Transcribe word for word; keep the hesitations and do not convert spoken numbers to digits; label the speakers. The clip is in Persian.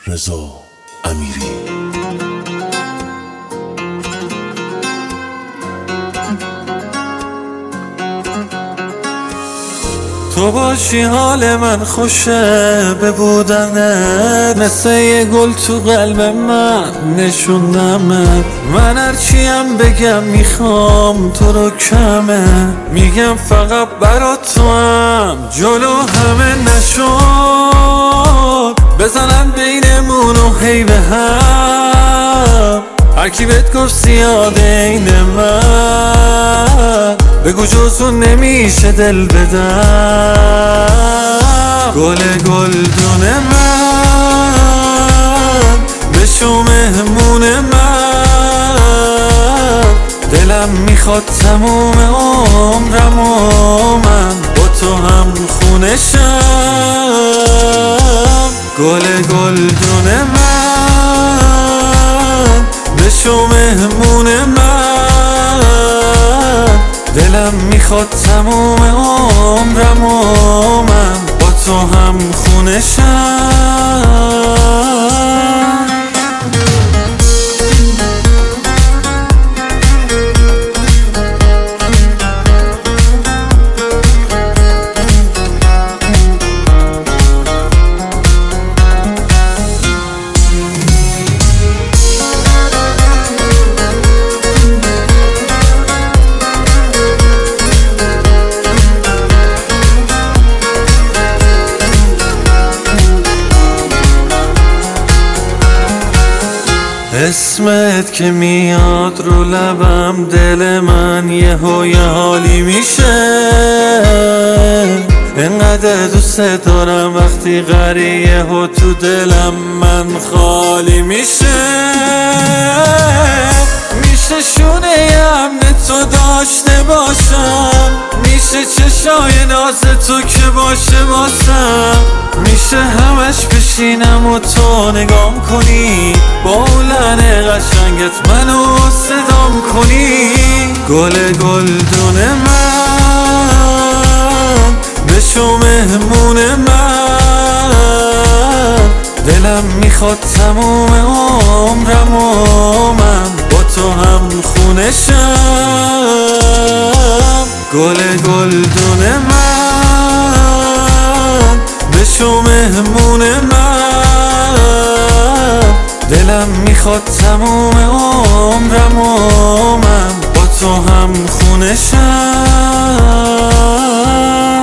Speaker 1: رضا امیری.
Speaker 2: تو باشی حال من خوشه، به بودنت مثل یه گل تو قلب من نشوندمت. من هرچیم بگم میخوام تو رو کمه، میگم فقط برا تو هم جلو همه نشد. بزنن بینمون و هی به هم، هرکی بهت گفت زیاده این من، بگو جزو نمیشه دل بدم. گل گلدون من، بشو مهمون من، دلم میخواد تموم عمرم و من با تو هم خونشم. گل گلدون من، بشو مهمون من، دلم میخواد تموم عمرم و من با تو هم خونشم. اسمت که میاد رو لبم، دل من یه و یه حالی میشه. انقدر دوست دارم وقتی غریه و تو دلم من خالی میشه. میشه شونه امن تو داشته باشم، میشه چشای ناز تو که باشه واسم، میشه همش بشینم و تو نگام کنی، با لحن قشنگت منو صدام کنی. گل گلدون من، بشو مهمون من، دلم میخواد تموم عمرم و من با تو هم خونشم. گل گلدون من، بشو مهمون من، دلم میخواد تموم عمرم و من با تو هم خونشم.